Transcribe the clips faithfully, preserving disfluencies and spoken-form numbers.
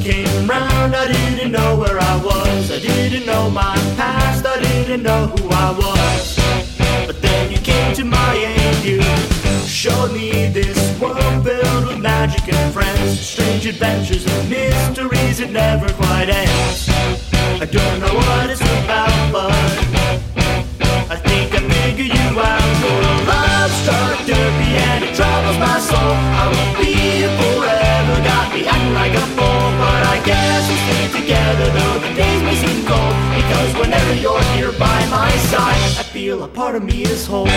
came round, I didn't know where I was. I didn't know my past, I didn't know who I was. But then you came to my aid, you showed me this world filled with magic and friends, strange adventures and mysteries that never quite ends. I don't know what it's about, but I think I figured you out. You're a love-struck derby and it troubles my soul. I won't be here forever, got me acting like a fool. But I guess we'll stay together though the days may seem cold, because whenever you're here by my side, I feel a part of me is whole.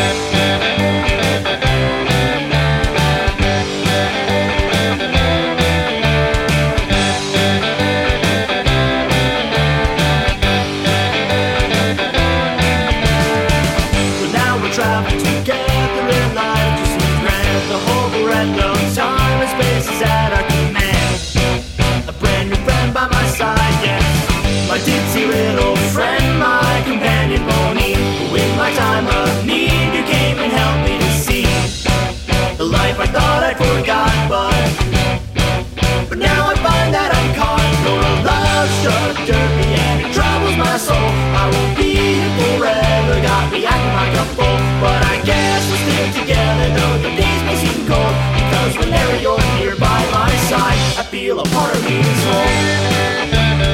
Travel together in life just seems grand. The whole breadth of time and space is at our command. A brand new friend by my side, yes, my ditzy little friend, my companion pony, who in my time of need you came and helped me to see the life I thought I'd forgot, but but now I find that I'm caught. You're a love-struck derby and it troubles my soul. I won't be here forever, got me acting like a fool. But I guess we'll stick together though the days may seem cold, because whenever you're here by my side, I feel a part of me is whole.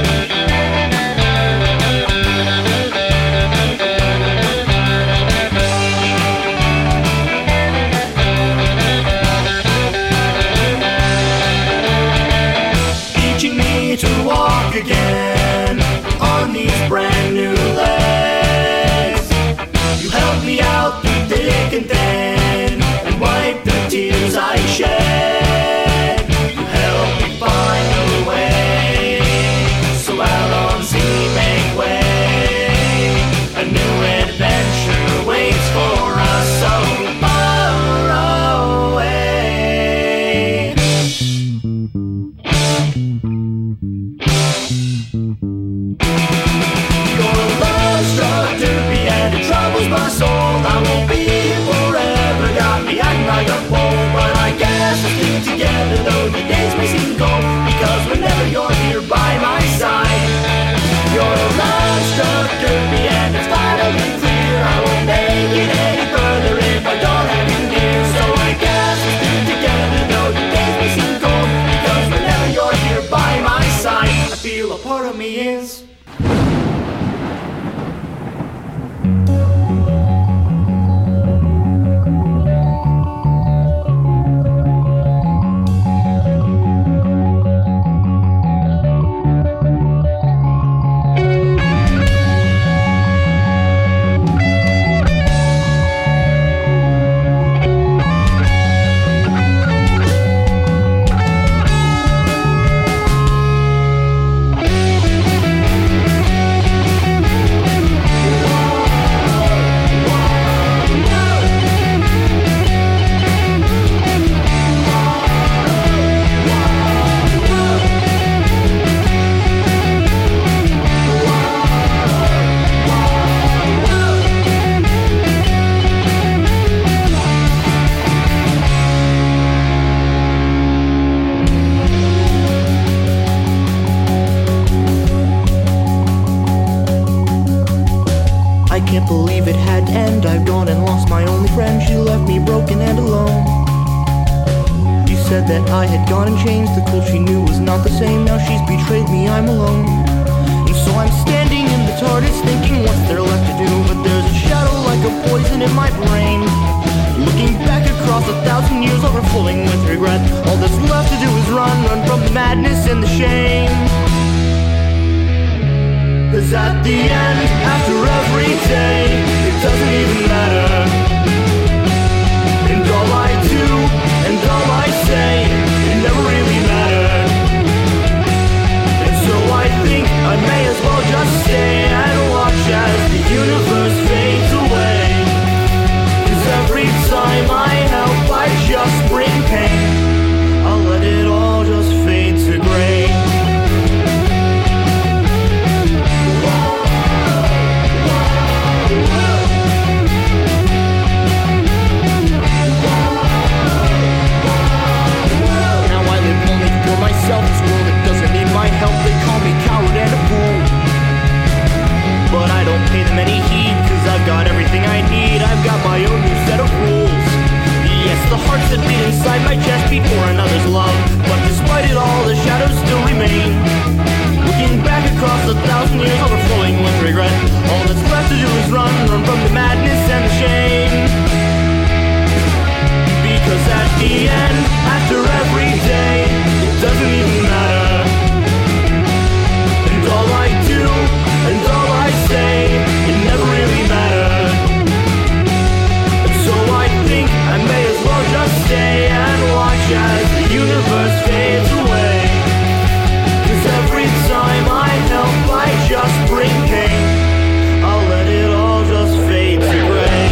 To walk again on these brand new legs. You helped me out through thick and thin and wiped the tears I shed. You helped me find a way, so out on sea make way. A new adventure waits for us so far away. My soul, I won't be here forever, got me acting like a fool. But I guess we'll stick together though the days may seem cold, because whenever you're here by my side, you're a love-struck derby and it's finally clear. I won't make it any further if I don't have you near. So I guess we'll stick together though the days may seem cold, because whenever you're here by my side, I feel a part of me is that I had gone and changed. The cold she knew was not the same. Now she's betrayed me, I'm alone. And so I'm standing in the TARDIS thinking what's there left to do. But there's a shadow like a poison in my brain, looking back across a thousand years overflowing with regret. All that's left to do is run, run from the madness and the shame. 'Cause at the end, after every day, it doesn't even matter. And all I do, and all I say, it never really mattered. And so I think I may as well just stay and watch as the universe fades away. 'Cause every time I help, I just bring pain. I'll let it all just fade to gray. Myself, this world, it doesn't need my that beat inside my chest before another's love. But despite it all, the shadows still remain. Looking back across a thousand years, overflowing with regret. All that's left to do is run, run from the madness and the shame. Because at the end, after every day, it doesn't even matter. And all I do, and all I say, it never really mattered. And so I think I may as well just stay and watch as the universe fades away. Cause every time I help, I just bring pain. I'll let it all just fade to gray.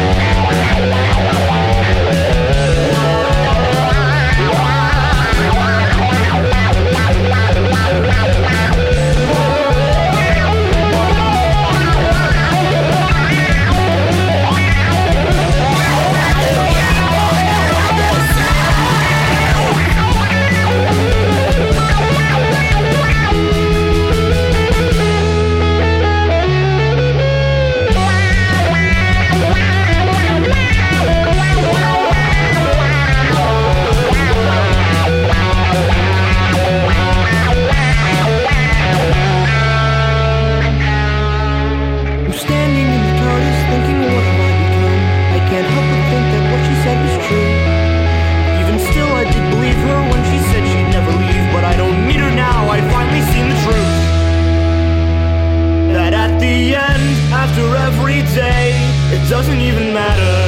After every day, it doesn't even matter.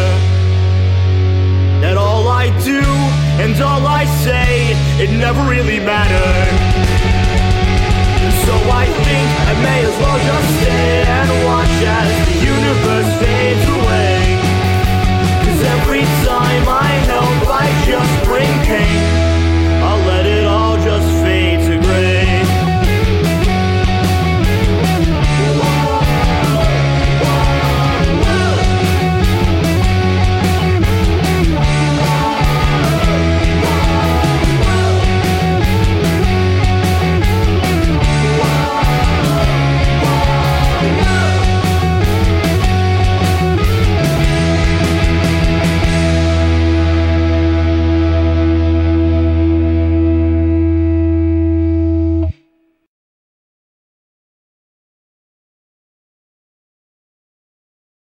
That all I do and all I say, it never really mattered.